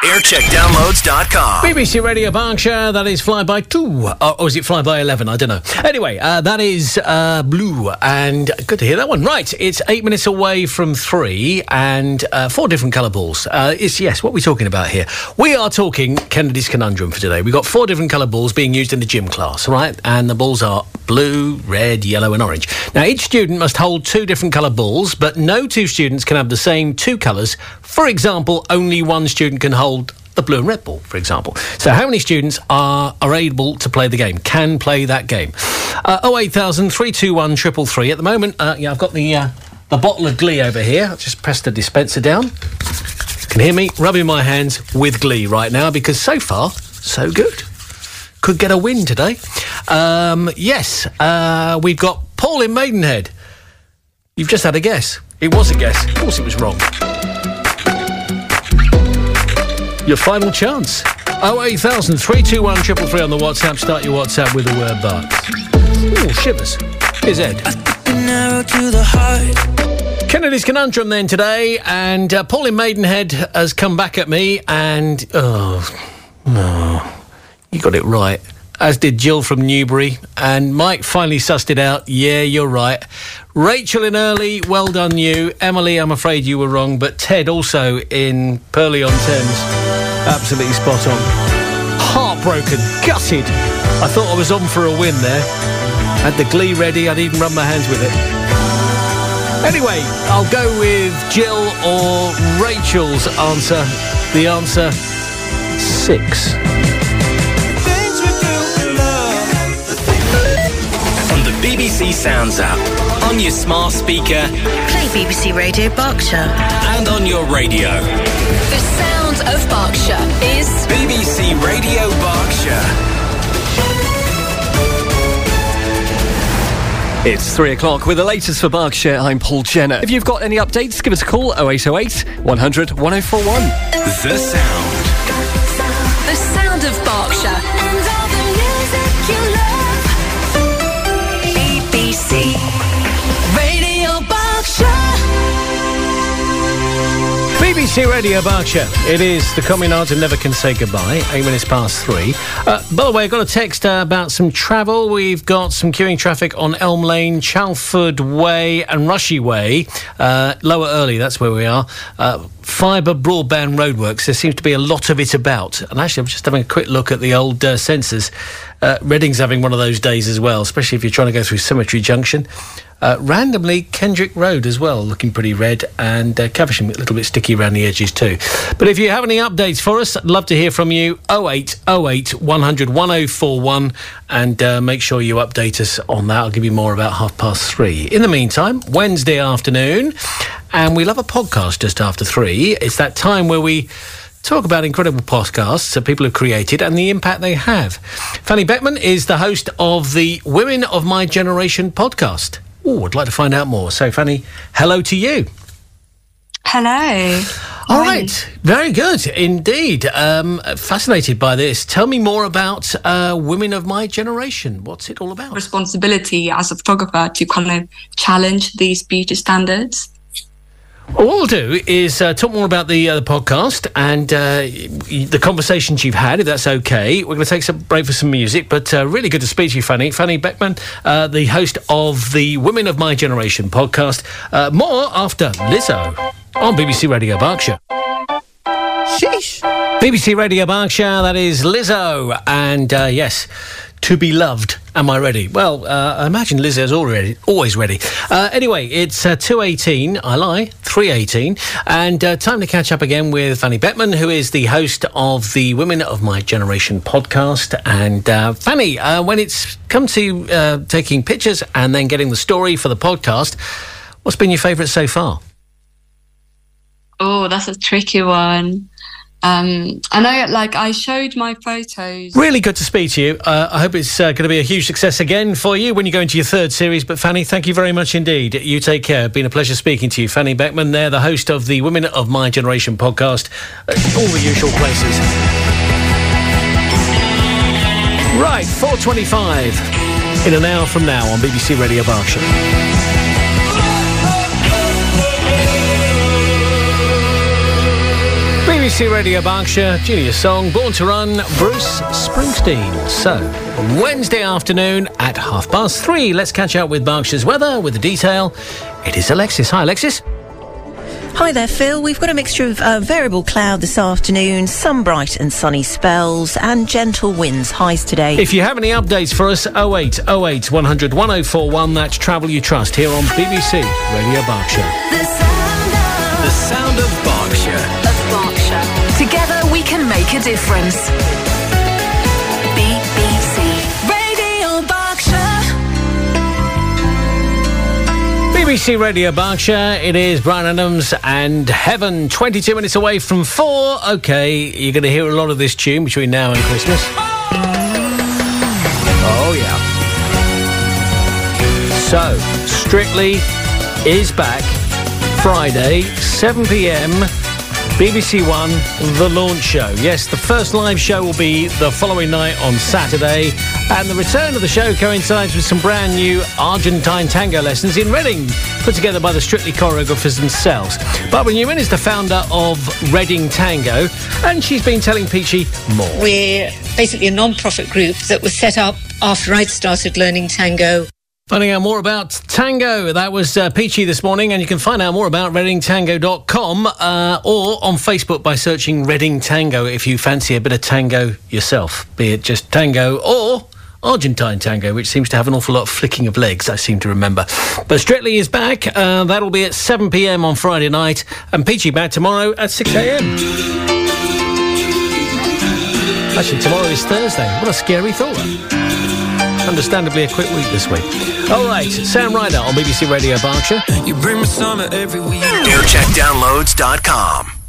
Aircheckdownloads.com. BBC Radio Berkshire, that is Flyby 2. Or is it Flyby 11? I don't know. Anyway, that is Blue, and good to hear that one. Right, it's 8 minutes away from 3, and 4 different colour balls. Yes, what are we talking about here? We are talking Kennedy's Conundrum for today. We've got 4 different colour balls being used in the gym class, right? And the balls are blue, red, yellow and orange. Now, each student must hold 2 different colour balls, but no 2 students can have the same 2 colours. For example, only 1 student can hold the blue and red ball, for example. So how many students are able to play the game, can play that game? 08000 321 333. At the moment, I've got the bottle of Glee over here. I'll just press the dispenser down. You can hear me rubbing my hands with Glee right now because so far, so good. Could get a win today. We've got Paul in Maidenhead. You've just had a guess. It was a guess. Of course it was wrong. Your final chance. 08000 321 333 on the WhatsApp. Start your WhatsApp with the word Barks. Ooh, shivers. Here's Ed. An arrow to the heart. Kennedy's Conundrum then today, and Paul in Maidenhead has come back at me, and you got it right. As did Jill from Newbury, and Mike finally sussed it out. Yeah, you're right. Rachel in Early, well done you. Emily, I'm afraid you were wrong, but Ted also in Purley-on-Thames, absolutely spot on. Heartbroken, gutted. I thought I was on for a win there. Had the Glee ready, I'd even rub my hands with it. Anyway, I'll go with Jill or Rachel's answer. The answer, 6. BBC Sounds app, on your smart speaker, Play BBC Radio Berkshire. and on your radio. The sound of Berkshire is BBC Radio Berkshire. It's 3 o'clock with the latest for Berkshire. I'm Paul Jenner. If you've got any updates, give us a call, 0808 100 1041. The sound. the sound of Berkshire. And all the music you love. BBC Radio Berkshire. BBC Radio Berkshire. It is the communards and never can say goodbye. 8 minutes past 3. By the way, I got a text about some travel. We've got some queuing traffic on Elm Lane, Chalford Way and Rushy Way. Lower Early, that's where we are. Fibre broadband roadworks. There seems to be a lot of it about. And actually, I'm just having a quick look at the old sensors. Reading's having one of those days as well, especially if you're trying to go through Cemetery Junction. Randomly, Kendrick Road as well, looking pretty red, and Caversham a little bit sticky around the edges too. But if you have any updates for us, I'd love to hear from you. 0808 100 1041, and make sure you update us on that. I'll give you more about 3:30. In the meantime, Wednesday afternoon, and we'll have a podcast just after 3. It's that time where we talk about incredible podcasts that people have created and the impact they have. Fanny Beckman is the host of the Women of My Generation podcast. Oh, I'd like to find out more. So, Fanny, hello to you. Hello. All right. Very good indeed. Fascinated by this. Tell me more about Women of My Generation. What's it all about? Responsibility as a photographer to kind of challenge these beauty standards. What we'll do is talk more about the podcast and the conversations you've had, if that's okay. We're going to take some break for some music, but really good to speak to you, Fanny. Fanny Beckman, the host of the Women of My Generation podcast. More after Lizzo on BBC Radio Berkshire. Sheesh. BBC Radio Berkshire, that is Lizzo. And yes, To Be Loved. Am I ready? Well, I imagine Lizzo's always ready. Anyway, it's 2:18. I lie, 3:18. And time to catch up again with Fanny Beckman, who is the host of the Women of My Generation podcast. And Fanny, when it's come to taking pictures and then getting the story for the podcast, what's been your favourite so far? Oh, that's a tricky one. I know, I showed my photos. Really good to speak to you. I hope it's going to be a huge success again for you when you go into your 3rd series. But Fanny, thank you very much indeed. You take care. Been a pleasure speaking to you. Fanny Beckman there, the host of the Women of My Generation podcast. All the usual places. Right, 4:25 in an hour from now on BBC Radio Berkshire. BBC Radio Berkshire, Junior song, Born to Run, Bruce Springsteen. So, Wednesday afternoon at 3:30, let's catch up with Berkshire's weather with the detail. It is Alexis. Hi, Alexis. Hi there, Phil. We've got a mixture of variable cloud this afternoon, some bright and sunny spells, and gentle winds. Highs today. If you have any updates for us, 0808 100 1041. That's Travel You Trust here on BBC Radio Berkshire. The sound of Berkshire. Together we can make a difference. BBC Radio Berkshire. BBC Radio Berkshire, it is Brian Adams and Heaven, 22 minutes away from 4. OK, you're going to hear a lot of this tune between now and Christmas. Oh, yeah. So, Strictly is back Friday, 7pm, BBC One, The Launch Show. Yes, the first live show will be the following night on Saturday, and the return of the show coincides with some brand new Argentine tango lessons in Reading, put together by the Strictly choreographers themselves. Barbara Newman is the founder of Reading Tango, and she's been telling Peachy more. We're basically a non-profit group that was set up after I'd started learning tango. Finding out more about tango, that was Peachy this morning, and you can find out more about readingtango.com or on Facebook by searching Reading Tango if you fancy a bit of tango yourself, be it just tango or Argentine tango, which seems to have an awful lot of flicking of legs, I seem to remember. But Strictly is back, that'll be at 7pm on Friday night, and Peachy back tomorrow at 6am. Actually, tomorrow is Thursday. What a scary thought. Understandably a quick week this week. All right, Sam Ryder on BBC Radio Berkshire. You bring me summer every week. Aircheckdownloads.com.